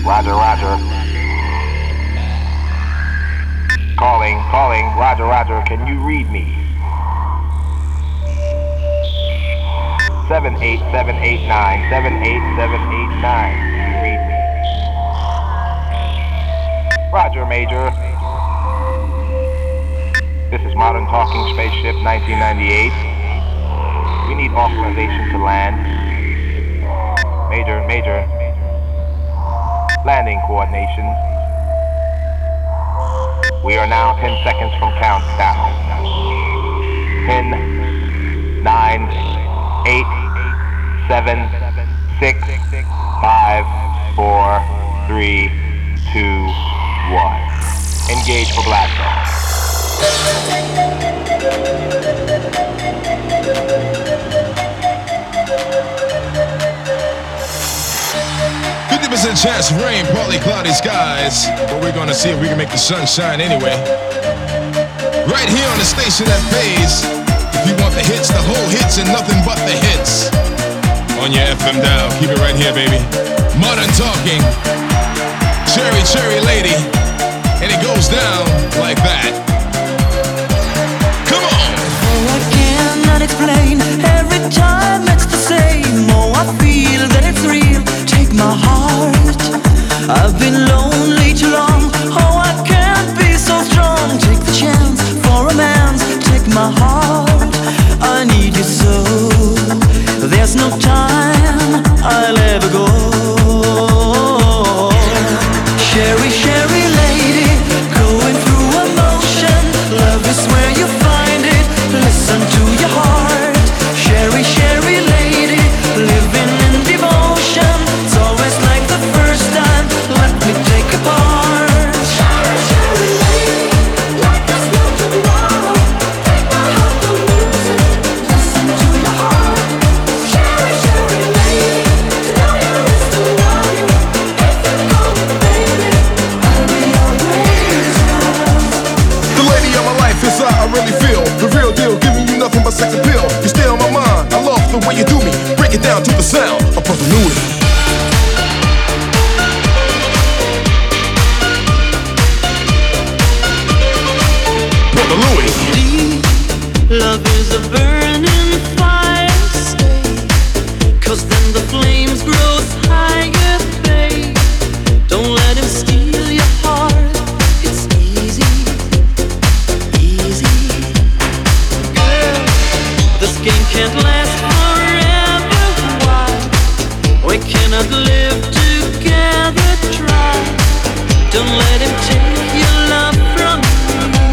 Roger, roger. Calling, roger, roger. Can you read me? 78789, 78789. Can you read me? Roger, Major. This is Modern Talking Spaceship 1998. We need authorization to land. Major. Landing coordination. We are now 10 seconds from countdown. 10, 9, 8, 7, 6, 5, 4, 3, 2, 1. Engage for blast off. 50% chance of rain, partly cloudy skies, but we're gonna see if we can make the sun shine anyway. Right here on the station that pays. If you want the hits, the whole hits, and nothing but the hits. On your FM dial, keep it right here, baby. Modern Talking, Cherry Lady, and it goes down like that. Come on! Oh, I cannot explain. Every time it's the same. Oh, I feel that it's real. Take my heart. I've been lonely too long. Oh, I can't be so strong. Take the chance for romance. Take my heart. I need you so. There's no time I'll ever go. Cherry lady, going through emotion. Love is where you find it. Listen to your heart. Cherry lady, living in devotion. It's always like the first time. Let me take a part. Cherry lady, like there's no tomorrow. Take my heart, don't lose it. Listen to your heart. Cherry lady, to know you is to know you. If you call me baby, I'll be always yours. The lady of my life is how I really feel. The real deal, giving you nothing but sex appeal. You stay on my mind, I love the way you do me. Break it down to the sound of Brother Louie. Brother Louie. Deep love is a burning fire, stay. 'Cause then the flames grow higher, babe. Don't let him steal your heart. It's easy. Girl, this game can't last forever. Why? We cannot live together, try. Don't let him take your love from me.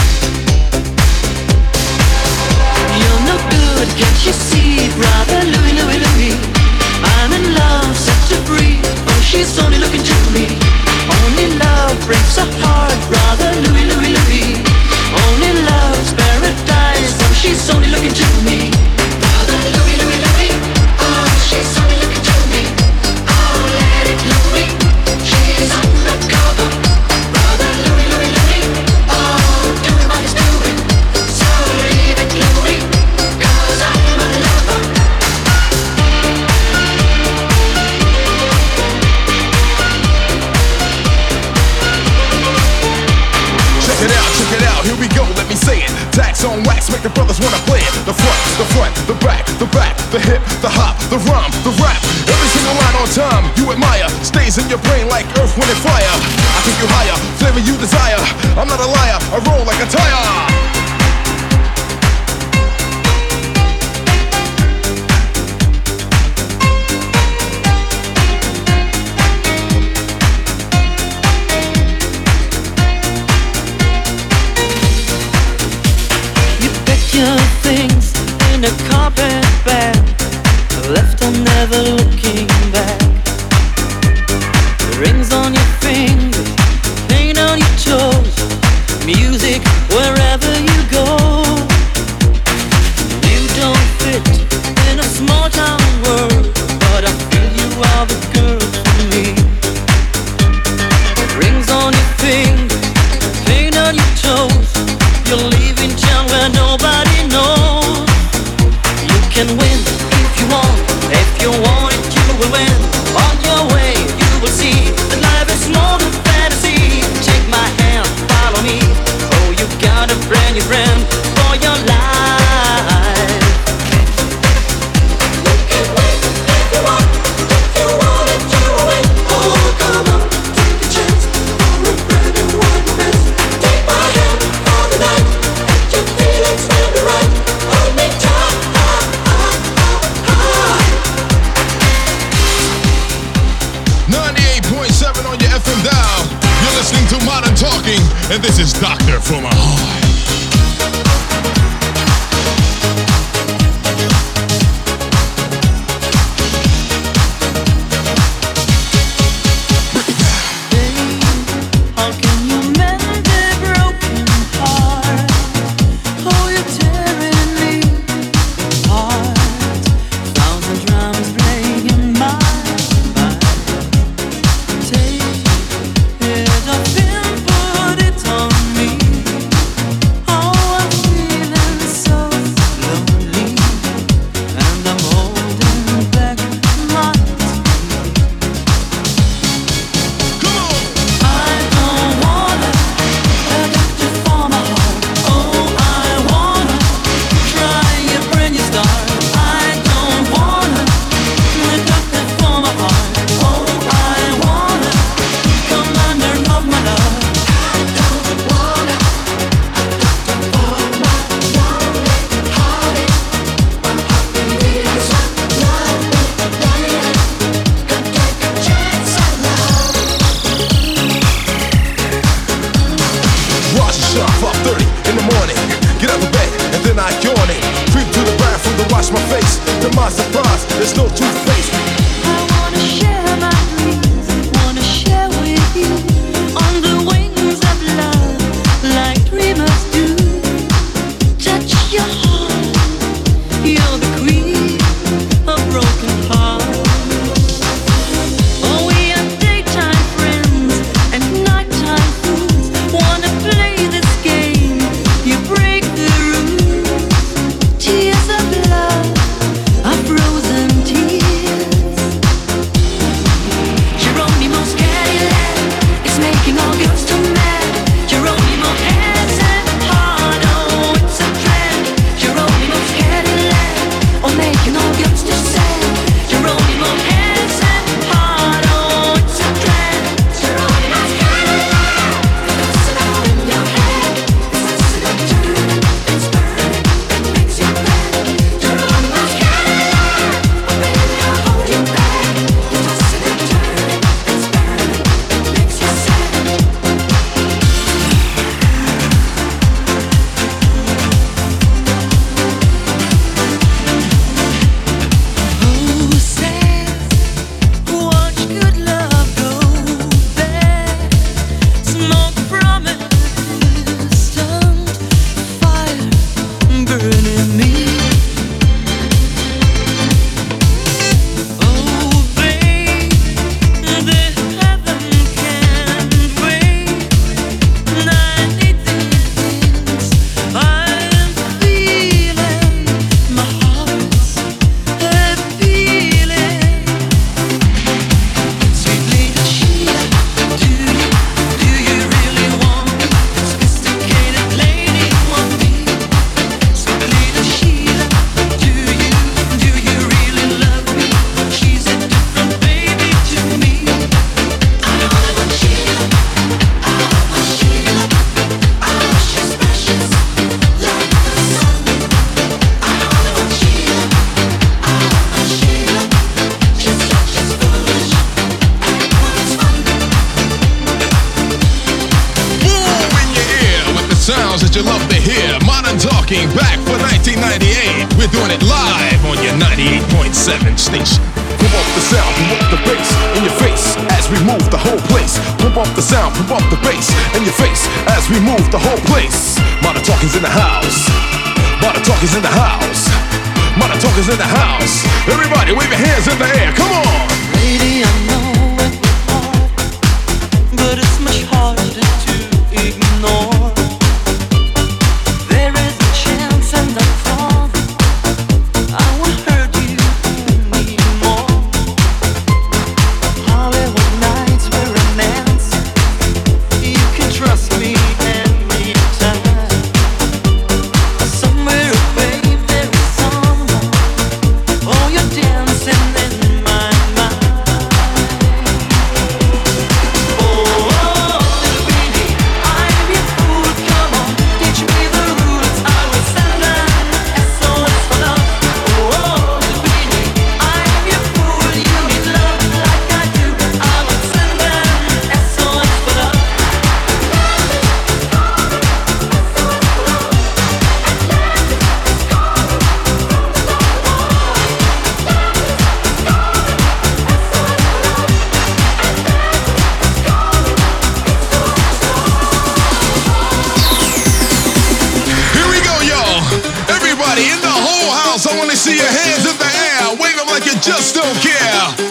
You're no good, can't you see? Brother Louie, I'm in love, set you free. Oh, she's only looking to me. Only love breaks her heart. Brother Louie, only love's paradise. Oh, she's only looking to me. Brother Louie, oh, she's only looking to me. Oh, let it Louie, she's undercover. Brother Louie, oh, doing what he's doing. So leave it Louie, 'cause I'm a lover. Check it out, here we go, let me say it. Tax on wax, make the brothers wanna play it. The front, the back, the hip, the hop, the rhyme, the rap. Every single line on time, you admire. Stays in your brain like earth, wind, and fire. I take you higher, flavor you desire. I'm not a liar, I roll like a tire. Your things in a carpet bag, left on never looking back. Rings on your fingers, paint on your toes, music wherever. and I yawn it. Creep to the bathroom to wash my face. To my surprise, there's no toothpaste. I wanna share my dreams, wanna share with you on the wings of love, like dreamers do. Touch your heart, you're the queen of broken hearts. Oh, we are daytime friends and nighttime fools. Wanna play this game, you break the rules. Tears of love are frozen tears. Geronimo's Cadillac is making all girls too mad. Geronimo has a heart, oh, it's a drag. Geronimo's Cadillac, oh, making all girls too sad. Geronimo has a heart, oh, it's a drag. Geronimo's Cadillac, it's all in your head. It's a turn, it's burning, it makes you mad. Geronimo's Cadillac, oh, baby, I'll hold you back. You toss it and turn it, it's burning, it makes you sad. Who says watch good love go bad? Smoke from a distant fire burning me. Oh, babe, the heaven can't wait. And I need these I'm feeling. My heart's feeling. Sweet little Sheila, do you really want me? Sophisticated lady want me? Sweet little Sheila, do you really love me? She's a different baby to me. I know that when Sheila, she's precious like the sun. I know that when Sheila, she's such as foolish and what's fun. Move in your ear with the sounds that you love to hear. Modern Talking back for 1998. We're doing it live on your 98.7 station. Pump up the sound, pump up the bass in your face as we move the whole place. Pump up the sound, pump up the bass in your face as we move the whole place. Modern Talking's in the house. Modern Talking's in the house. Modern Talking's in the house. Everybody wave your hands in the air. Come on. Lady, I know it was hard, but it's much harder to ignore. There is a chance and I promise I won't hurt you anymore. Hollywood nights were romance. You can trust me anytime. Somewhere away there is someone. Oh, you're dancing in my mind. just don't care.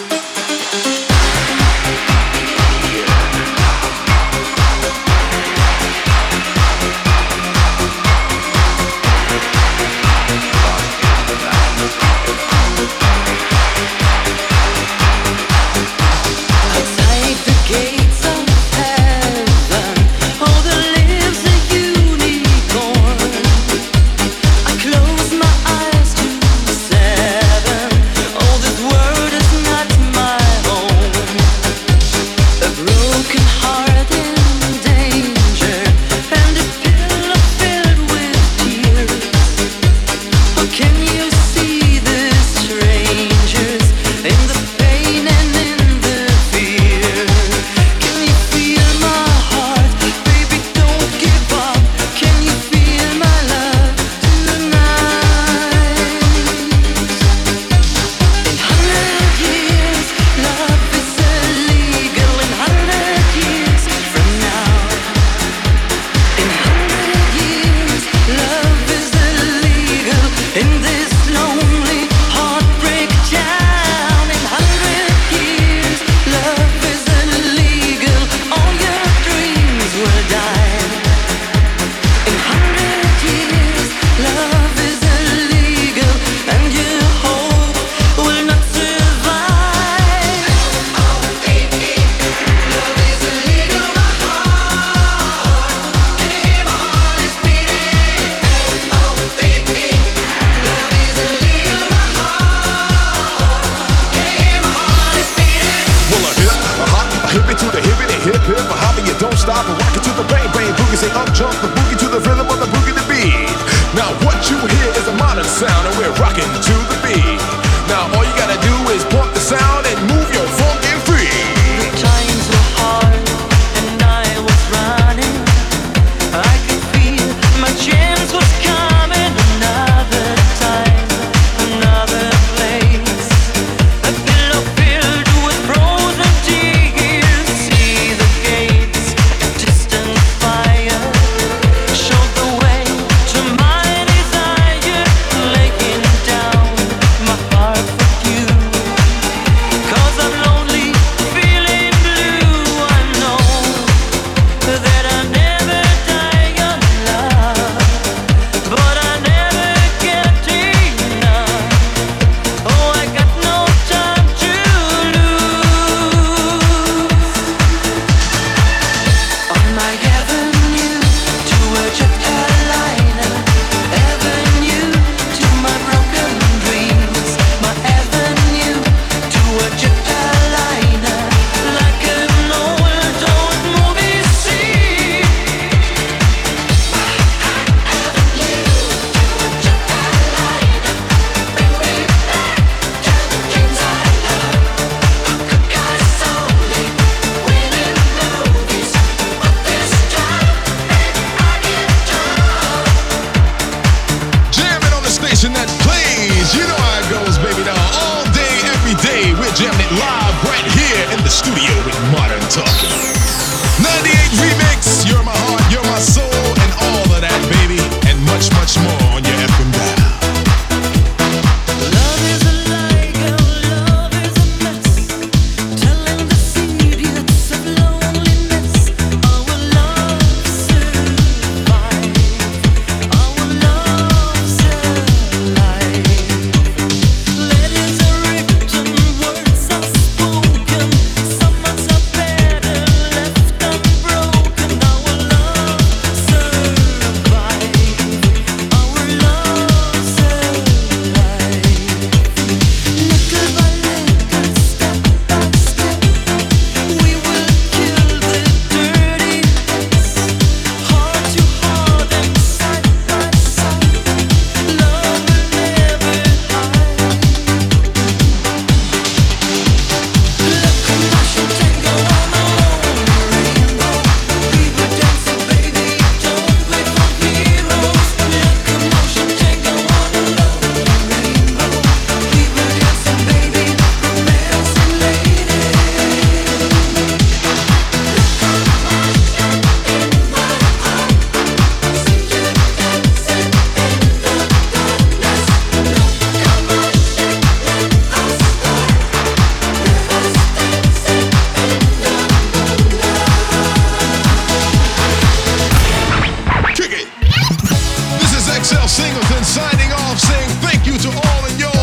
Close my eyes to 7. Oh, this world is not jump the boogie to the rhythm of the boogie the beat. Now what you hear is a modern sound, and we're rocking to the beat. Now all you gotta do is pump the sound and move your funky feet. The times were hard and I was running. I could feel my chance was coming. Another time, another place. A pillow filled with frozen tears. See the gates, a distant fire showed the way to my desire. Laying down my heart for you. 'Cause I'm lonely, feeling blue. I know that I never die young, love, but I never get enough. Oh, I got no time to lose. On my avenue to a jet airliner, avenue to my broken dreams, my avenue to a jet airliner, like an old movie scene. Jamming on the station that plays. You know how it goes, baby. Now all day, every day, we're jamming it live right here in the studio with Modern Talking. 98 Remix, you're my heart, you're my soul, and all of that, baby, and much, much more on your FM dial. Love is a lie, girl, love is a mess, telling the secrets of loneliness. Our love survives, our love's alive. Letters are written, words are spoken, some months are better left unbroken. Our love survives, our love's alive. Little by little, step by step, we will kill the dirty bits. Heart to heart and side by side, love will never hide. Locomotion tango on a lonely rainbow. We were dancing, baby, don't wait for heroes. Locomotion tango on a lonely rainbow. We were dancing, baby, romancing lady. Kick it. This is XL Singleton signing off, saying thank you to all, and yo,